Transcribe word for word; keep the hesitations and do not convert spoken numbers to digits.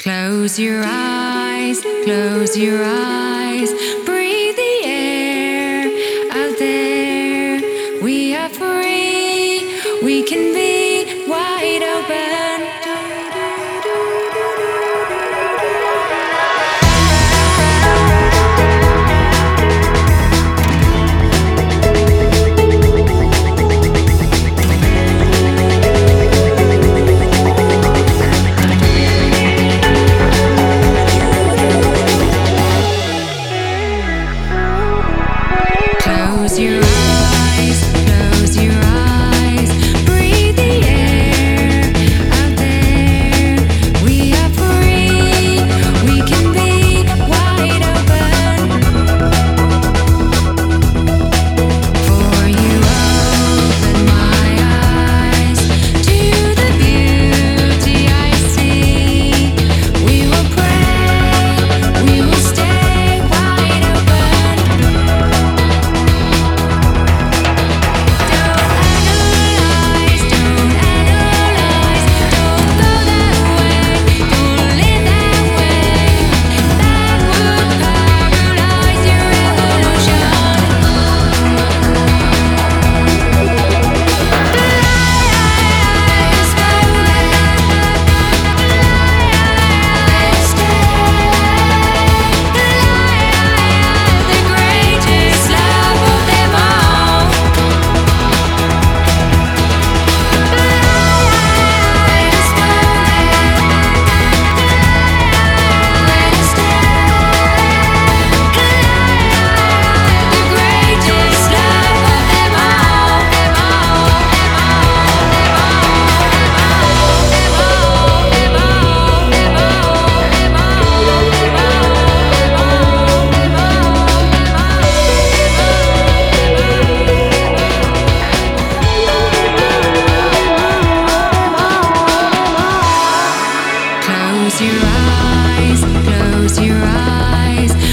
Close your eyes, close your eyes, breathe the air out there. We are free, we can be wide open. Close your eyes, close your eyes, breathe the air out there. We are free, we can be wide open. For you open my eyes to the beauty I see. We will pray, we will stay wide open. Close your eyes, close your eyes.